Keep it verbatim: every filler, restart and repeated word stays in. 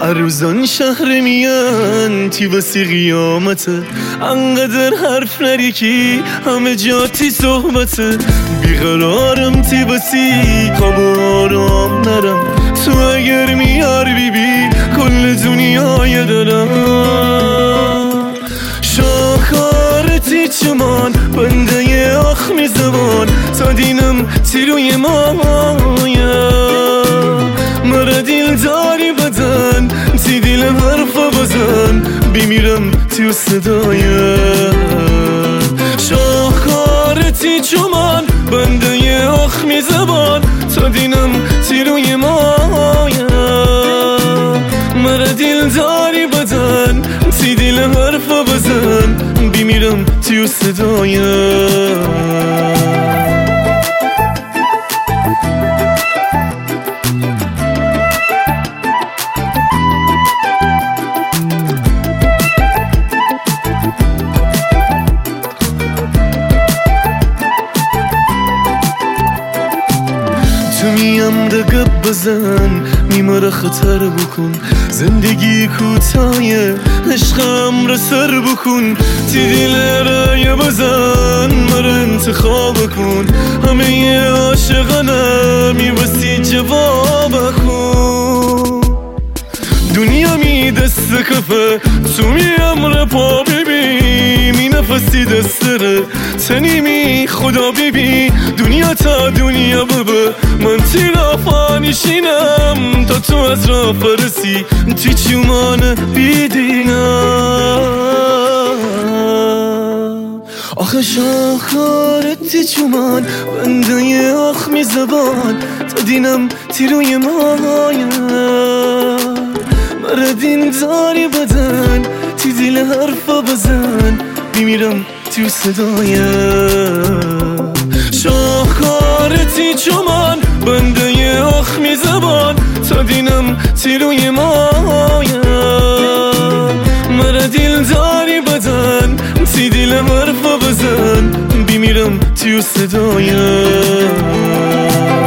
هر روزان شهر میان تی واسه قیامته، انقدر حرف نری که همه جاتی صحبته. بیقرارم تی واسه خواب و آرام نرم، تو اگر میار بی بی کل دنیای دلم. شاخارتی چمان بنده آخمی زبان، تا دینم تی روی مایا. مرا دل داری بدن تی دلم حرفا بزن، بیمیرم تی صدایا. شاخارتی چمان بنده آخمی زبان، تا دینم تی روی مایا. مرا دل داری بدن تی دلم حرفا بزن، بیمیرم تی صدایا. تو میم رقب بزن میماره خطر بکن، زندگی کوتاهه عشقم را سر بکن. تی دل رای بزن مرا انتخاب کن، همه عاشقانه میوسی جواب کن. دنیا می دست کفه تو میم را پا ببین، می نفسی دستره تنی می خدا ببین. دنیا تا دنیا ببه من تی رافا نشینم، تا تو از را فرسی تی چومان بیدینم. آخه شاخارتی چومان بنده آخمی زبان، تا دینم تی روی مایا. مرا دین داری بدن تی دل حرفا بزن، بیمیرم تی صدایا. شاخارتی چومان بنده آخمی زبان، تا دینم تی روی مایا. مرا دل داری بدن تی دلم حرفا بزن، بیمیرم تی صدایا.